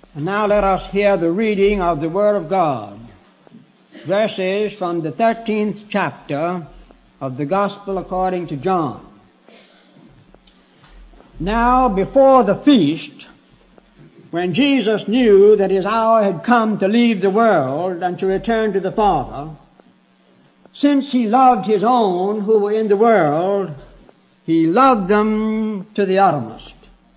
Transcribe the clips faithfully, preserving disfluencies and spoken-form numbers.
And now let us hear the reading of the Word of God. Verses from the thirteenth chapter of the Gospel according to John. Now before the feast, when Jesus knew that his hour had come to leave the world and to return to the Father, since he loved his own who were in the world, he loved them to the uttermost.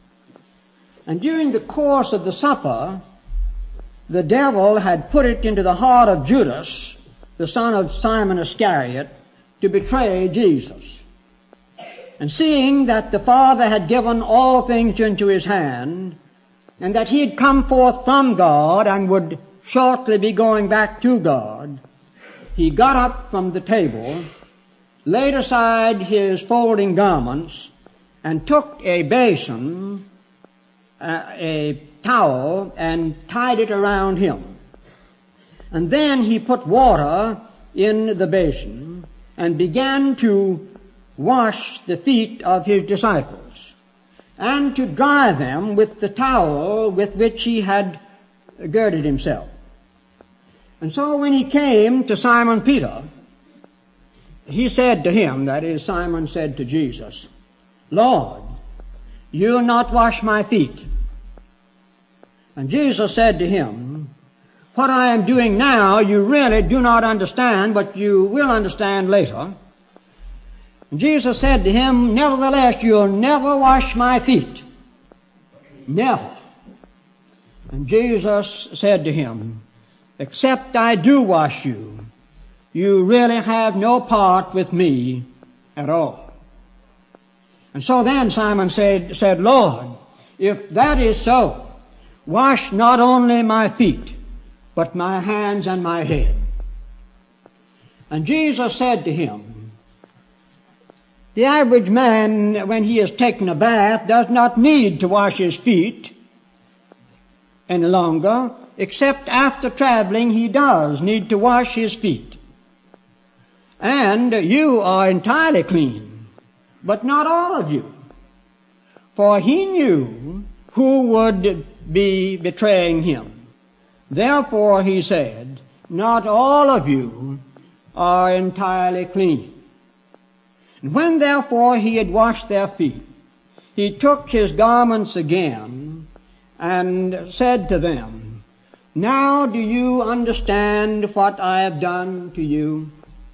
And during the course of the supper, the devil had put it into the heart of Judas, the son of Simon Iscariot, to betray Jesus. And seeing that the Father had given all things into his hand, and that he had come forth from God and would shortly be going back to God, he got up from the table, laid aside his folding garments, and took a basin, uh, a towel, and tied it around him. And then he put water in the basin and began to wash the feet of his disciples and to dry them with the towel with which he had girded himself. And so when he came to Simon Peter, he said to him, that is, Simon said to Jesus, "Lord, you'll not wash my feet." And Jesus said to him, "What I am doing now you really do not understand, but you will understand later." And Jesus said to him, "Nevertheless, you'll never wash my feet." Never. And Jesus said to him, "Except I do wash you, you really have no part with me at all." And so then Simon said, said, "Lord, if that is so, wash not only my feet, but my hands and my head." And Jesus said to him, "The average man, when he has taken a bath, does not need to wash his feet any longer, except after traveling he does need to wash his feet. And you are entirely clean, but not all of you." For he knew who would be betraying him. Therefore he said, "Not all of you are entirely clean." And when therefore he had washed their feet, he took his garments again and said to them, "Now do you understand what I have done to you?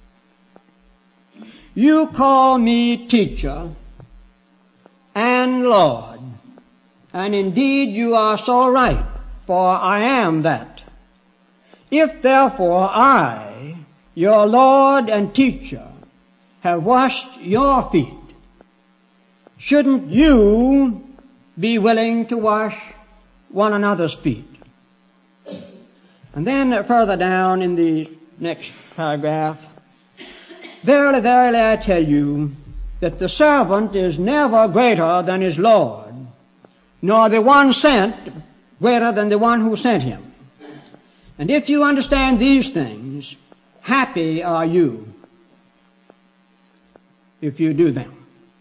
You call me teacher and Lord, and indeed you are so right, for I am that. If therefore I, your Lord and teacher, have washed your feet, shouldn't you be willing to wash one another's feet?" And then further down in the next paragraph, "Verily, verily, I tell you, that the servant is never greater than his Lord, nor the one sent greater than the one who sent him. And if you understand these things, happy are you if you do them."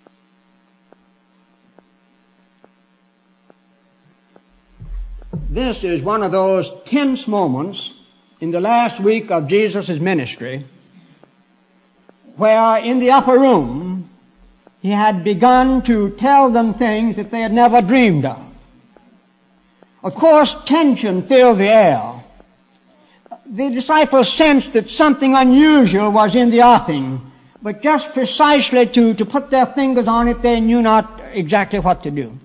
This is one of those tense moments in the last week of Jesus' ministry where in the upper room he had begun to tell them things that they had never dreamed of. Of course, tension filled the air. The disciples sensed that something unusual was in the offing, but just precisely to, to put their fingers on it, they knew not exactly what to do.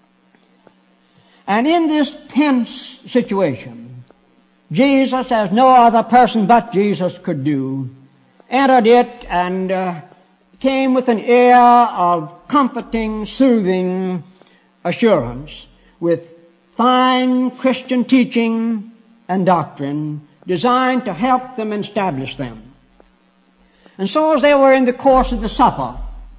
And in this tense situation, Jesus, as no other person but Jesus could do, entered it and uh, came with an air of comforting, soothing assurance, with fine Christian teaching and doctrine designed to help them and establish them. And so as they were in the course of the supper,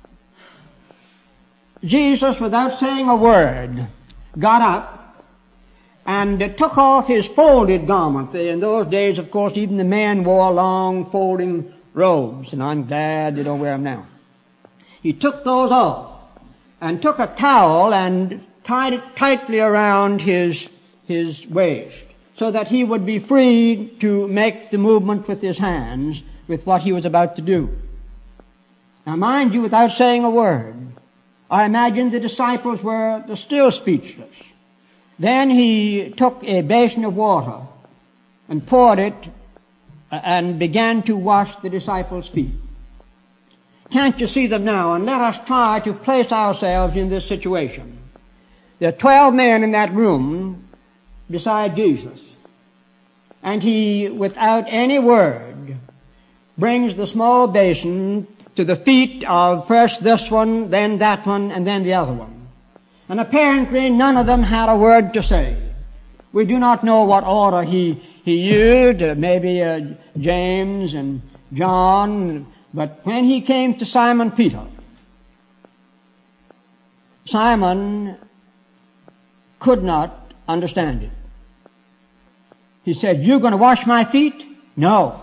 Jesus, without saying a word, got up and took off his folded garment. In those days, of course, even the men wore long folding robes, and I'm glad they don't wear them now. He took those off and took a towel and tied it tightly around his his waist, so that he would be free to make the movement with his hands with what he was about to do. Now mind you, without saying a word, I imagine the disciples were still speechless. Then he took a basin of water and poured it and began to wash the disciples' feet. Can't you see them now? And let us try to place ourselves in this situation. There are twelve men in that room beside Jesus. And he, without any word, brings the small basin to the feet of first this one, then that one, and then the other one. And apparently none of them had a word to say. We do not know what order he, he used, uh, maybe uh, James and John, but when he came to Simon Peter, Simon could not understand it. He said, "You're going to wash my feet?" "No."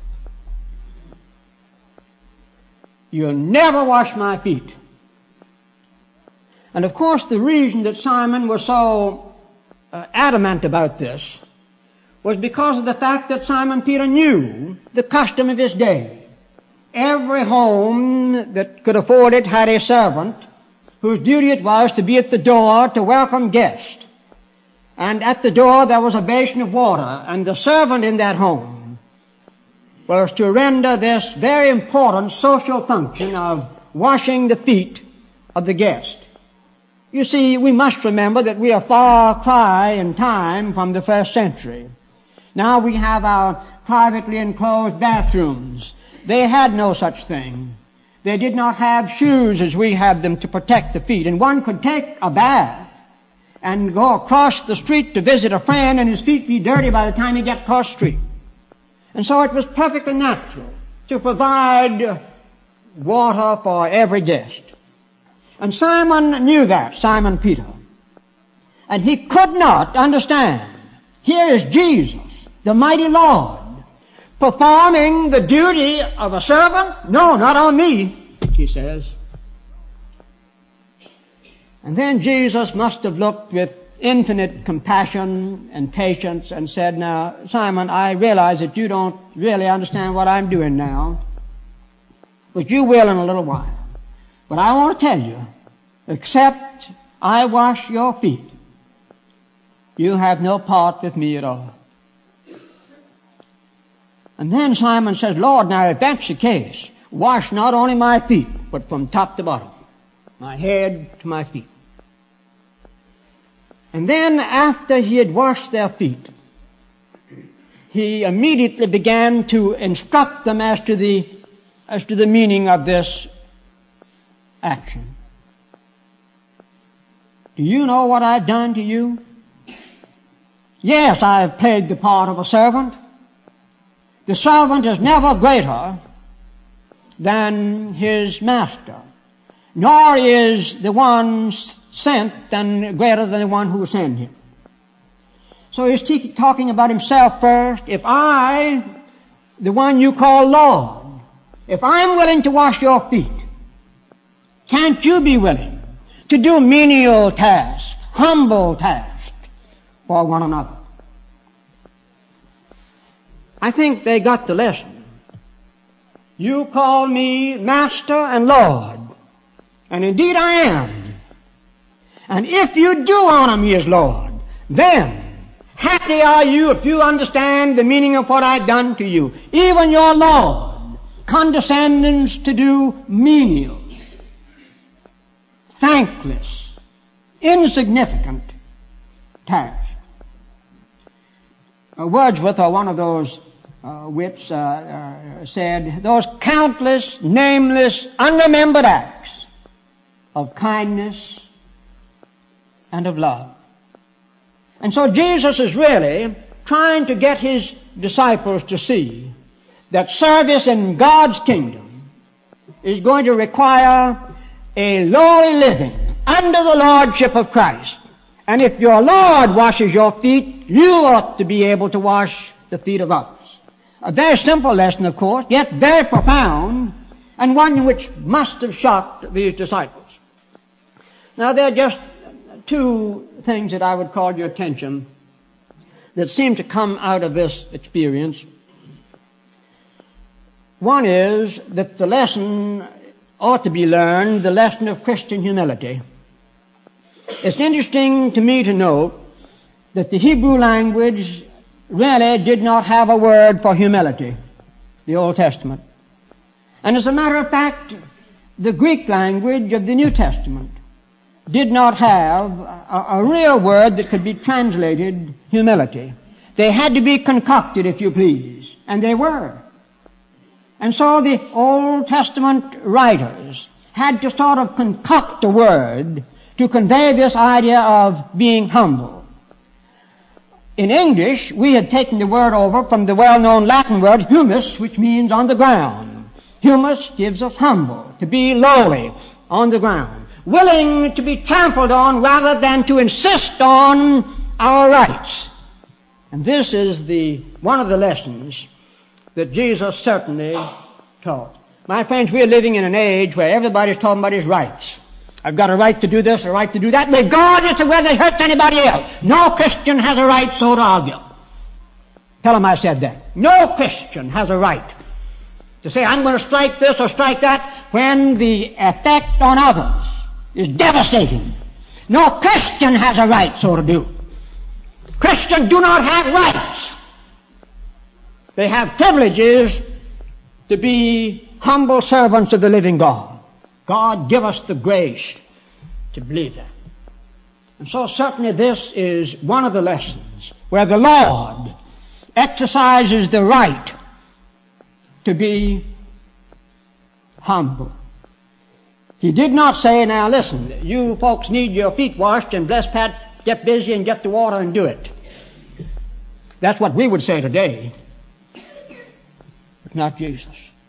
"You'll never wash my feet." And of course the reason that Simon was so uh, adamant about this was because of the fact that Simon Peter knew the custom of his day. Every home that could afford it had a servant whose duty it was to be at the door to welcome guests. And at the door there was a basin of water, and the servant in that home was to render this very important social function of washing the feet of the guest. You see, we must remember that we are far cry in time from the first century. Now we have our privately enclosed bathrooms. They had no such thing. They did not have shoes as we have them to protect the feet. And one could take a bath and go across the street to visit a friend and his feet be dirty by the time he gets across the street. And so it was perfectly natural to provide water for every guest. And Simon knew that, Simon Peter. And he could not understand. Here is Jesus, the mighty Lord, performing the duty of a servant? No, not on me, he says. And then Jesus must have looked with infinite compassion and patience and said, "Now, Simon, I realize that you don't really understand what I'm doing now, but you will in a little while. But I want to tell you, except I wash your feet, you have no part with me at all." And then Simon says, "Lord, now if that's the case, wash not only my feet, but from top to bottom, my head to my feet." And then after he had washed their feet, he immediately began to instruct them as to the, as to the meaning of this action. "Do you know what I've done to you? Yes, I've played the part of a servant. The servant is never greater than his master, nor is the one sent than greater than the one who sent him." So he's t- talking about himself first. If I, the one you call Lord, if I'm willing to wash your feet, can't you be willing to do menial tasks, humble tasks for one another? I think they got the lesson. You call me Master and Lord, and indeed I am. And if you do honor me as Lord, then happy are you if you understand the meaning of what I've done to you. Even your Lord condescends to do menial, thankless, insignificant tasks. Uh, Wordsworth, or one of those uh, wits, uh, uh, said, "Those countless, nameless, unremembered acts of kindness and of love." And so Jesus is really trying to get his disciples to see that service in God's kingdom is going to require a lowly living under the lordship of Christ. And if your Lord washes your feet, you ought to be able to wash the feet of others. A very simple lesson, of course, yet very profound, and one which must have shocked these disciples. Now, there are just two things that I would call your attention that seem to come out of this experience. One is that the lesson ought to be learned, the lesson of Christian humility. It's interesting to me to note that the Hebrew language really did not have a word for humility, the Old Testament. And as a matter of fact, the Greek language of the New Testament did not have a, a real word that could be translated humility. They had to be concocted, if you please, and they were. And so the Old Testament writers had to sort of concoct a word to convey this idea of being humble. In English, we had taken the word over from the well-known Latin word humus, which means on the ground. Humus gives us humble, to be lowly on the ground, willing to be trampled on rather than to insist on our rights. And this is the one of the lessons that Jesus certainly taught. My friends, we are living in an age where everybody's talking about his rights. I've got a right to do this, a right to do that, regardless of whether it hurts anybody else. No Christian has a right so to argue. Tell him I said that. No Christian has a right to say, I'm going to strike this or strike that, when the effect on others is devastating. No Christian has a right so to do. Christians do not have rights. They have privileges to be humble servants of the living God. God give us the grace to believe that. And so certainly this is one of the lessons where the Lord exercises the right to be humble. He did not say, now listen, you folks need your feet washed, and bless Pat, get busy and get the water and do it. That's what we would say today. But not Jesus.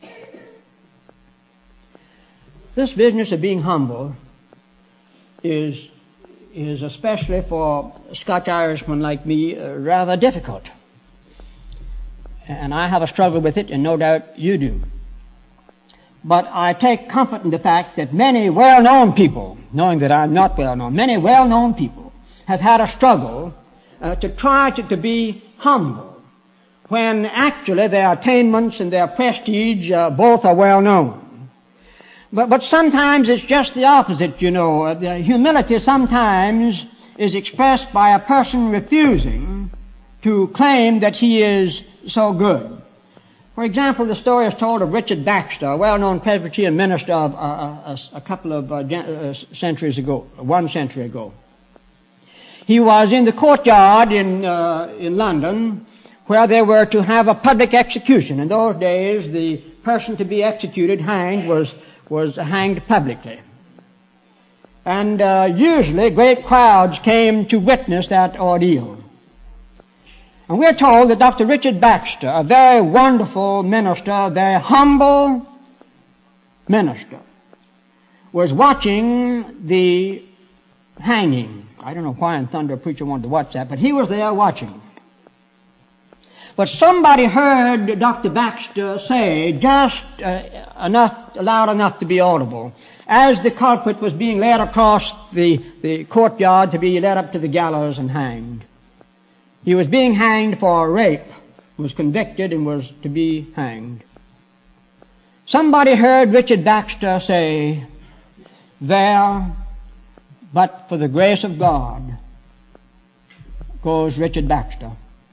This business of being humble is, is especially for Scotch-Irishmen like me, uh, rather difficult. And I have a struggle with it, and no doubt you do. But I take comfort in the fact that many well-known people, knowing that I'm not well-known, many well-known people have had a struggle uh, to try to, to be humble, when actually their attainments and their prestige uh, both are well-known. But, but sometimes it's just the opposite, you know. The humility sometimes is expressed by a person refusing to claim that he is so good. For example, the story is told of Richard Baxter, a well-known Presbyterian minister of uh, a, a couple of uh, gen- uh, centuries ago, one century ago. He was in the courtyard in uh, in London, where they were to have a public execution. In those days, the person to be executed, hanged, was was hanged publicly. And uh, usually great crowds came to witness that ordeal. And we're told that Doctor Richard Baxter, a very wonderful minister, a very humble minister, was watching the hanging. I don't know why in thunder a preacher wanted to watch that, but he was there watching. But somebody heard Doctor Baxter say, just uh, enough, loud enough to be audible, as the culprit was being led across the, the courtyard to be led up to the gallows and hanged. He was being hanged for rape, was convicted and was to be hanged. Somebody heard Richard Baxter say, there, but for the grace of God, goes Richard Baxter.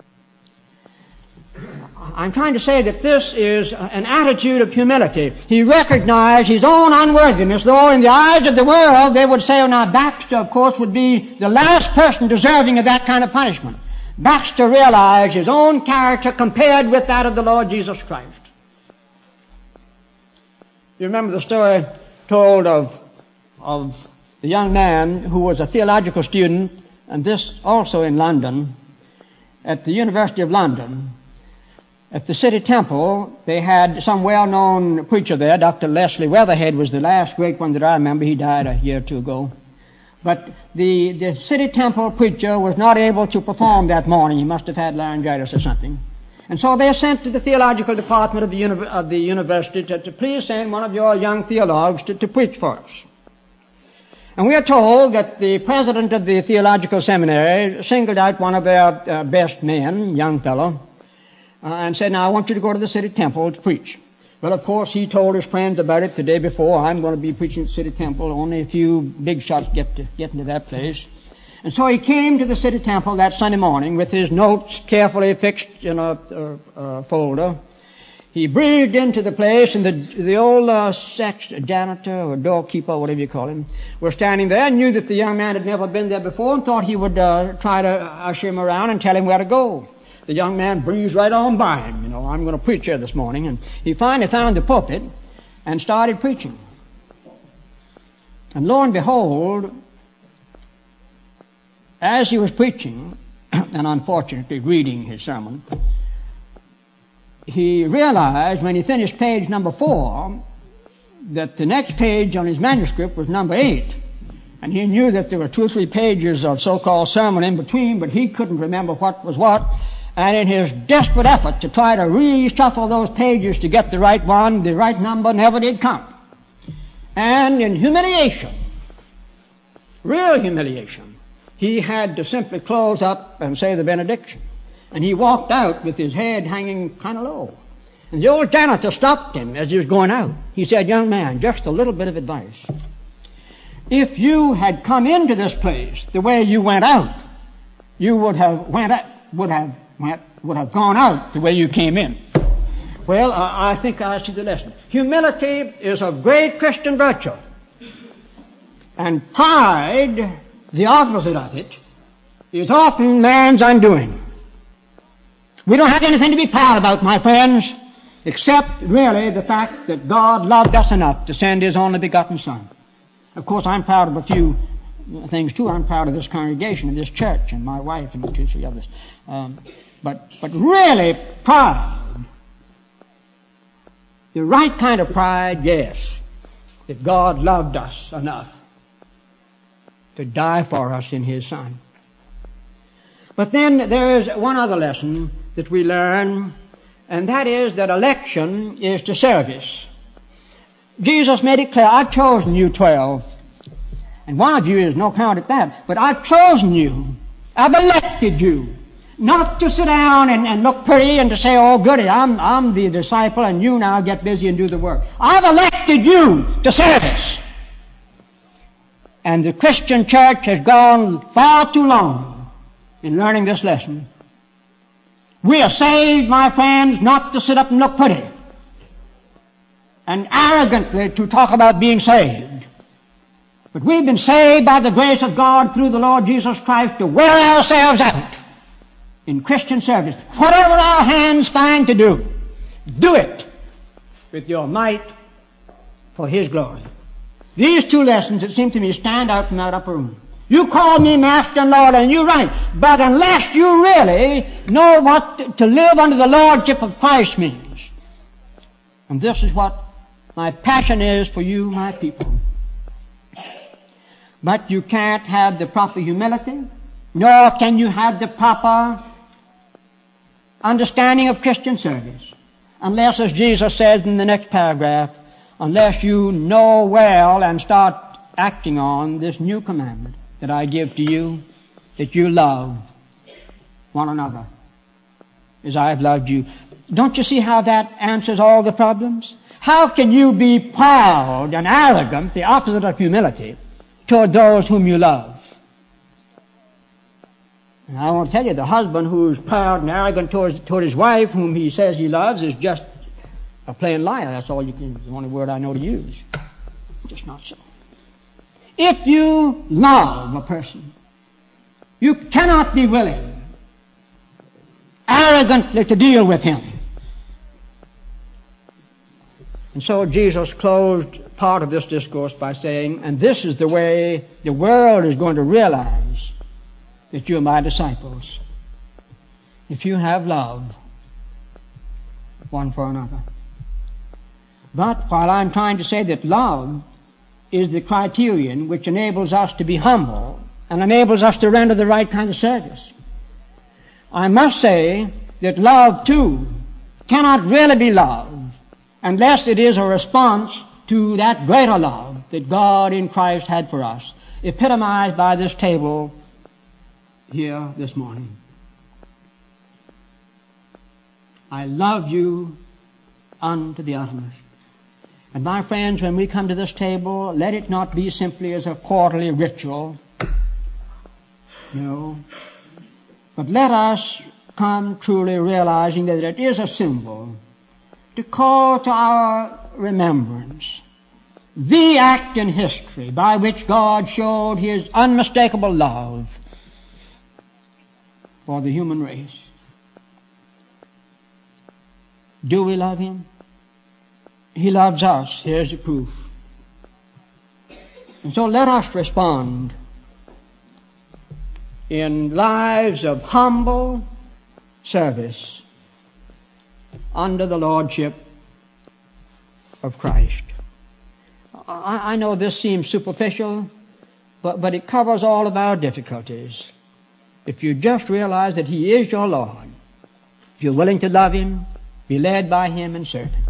I'm trying to say that this is an attitude of humility. He recognized his own unworthiness, though in the eyes of the world they would say, oh, now Baxter, of course, would be the last person deserving of that kind of punishment. Baxter realized his own character compared with that of the Lord Jesus Christ. You remember the story told of, of the young man who was a theological student, and this also in London, at the University of London. At the City Temple, they had some well-known preacher there. Doctor Leslie Weatherhead was the last great one that I remember. He died a year or two ago. But the, the City Temple preacher was not able to perform that morning. He must have had laryngitis or something. And so they sent to the theological department of the, uni- of the university to, to please send one of your young theologues to, to preach for us. And we are told that the president of the theological seminary singled out one of their uh, best men, young fellow, uh, and said, now I want you to go to the city temple to preach. Well, of course, he told his friends about it the day before. I'm going to be preaching at the city temple. Only a few big shots get to get into that place. And so he came to the city temple that Sunday morning with his notes carefully fixed in a, a, a folder. He breathed into the place, and the the old uh, sex janitor or doorkeeper, whatever you call him, was standing there and knew that the young man had never been there before and thought he would uh, try to usher him around and tell him where to go. The young man breezed right on by him. You know, I'm going to preach here this morning. And he finally found the pulpit and started preaching. And lo and behold, as he was preaching, and unfortunately reading his sermon, he realized when he finished page number four that the next page on his manuscript was number eight. And he knew that there were two or three pages of so-called sermon in between, but he couldn't remember what was what. And in his desperate effort to try to reshuffle those pages to get the right one, the right number never did come. And in humiliation, real humiliation, he had to simply close up and say the benediction. And he walked out with his head hanging kind of low. And the old janitor stopped him as he was going out. He said, young man, just a little bit of advice. If you had come into this place the way you went out, you would have went out, would have went, would have gone out the way you came in. Well, uh, I think I see the lesson. Humility is a great Christian virtue. And pride, the opposite of it, is often man's undoing. We don't have anything to be proud about, my friends, except really the fact that God loved us enough to send His only begotten Son. Of course, I'm proud of a few things too. I'm proud of this congregation, of this church, and my wife, and two, three others. Um, but, but really, pride, the right kind of pride, yes, that God loved us enough to die for us in His Son. But then there's one other lesson that we learn, and that is that election is to service. Jesus made it clear, I've chosen you twelve. And one of you is no count at that, but I've chosen you. I've elected you. Not to sit down and, and look pretty and to say, oh goody, I'm, I'm the disciple and you now get busy and do the work. I've elected you to service. And the Christian church has gone far too long in learning this lesson. We are saved, my friends, not to sit up and look pretty and arrogantly to talk about being saved. But we've been saved by the grace of God through the Lord Jesus Christ to wear ourselves out in Christian service. Whatever our hands find to do, do it with your might for His glory. These two lessons, it seems to me, stand out from that upper room. You call me Master and Lord, and you're right. But unless you really know what to live under the Lordship of Christ means, and this is what my passion is for you, my people. But you can't have the proper humility, nor can you have the proper understanding of Christian service, unless, as Jesus says in the next paragraph, unless you know well and start acting on this new commandment that I give to you, that you love one another as I have loved you. Don't you see how that answers all the problems? How can you be proud and arrogant, the opposite of humility, toward those whom you love? And I want to tell you, the husband who's proud and arrogant toward, toward his wife, whom he says he loves, is just a plain liar. That's all you can, the only word I know to use. Just not so. If you love a person, you cannot be willing arrogantly to deal with him. And so Jesus closed part of this discourse by saying, and this is the way the world is going to realize that you're my disciples, if you have love one for another. But while I'm trying to say that love is the criterion which enables us to be humble and enables us to render the right kind of service, I must say that love too cannot really be love unless it is a response to that greater love that God in Christ had for us. epitomized by this table here this morning. I love you unto the uttermost. And my friends, when we come to this table, let it not be simply as a quarterly ritual, you know, but let us come truly realizing that it is a symbol to call to our remembrance the act in history by which God showed His unmistakable love for the human race. Do we love Him? He loves us. Here's the proof. And so let us respond in lives of humble service under the lordship of Christ. I, I know this seems superficial, but, but it covers all of our difficulties. If you just realize that He is your Lord, if you're willing to love Him, be led by Him and serve Him.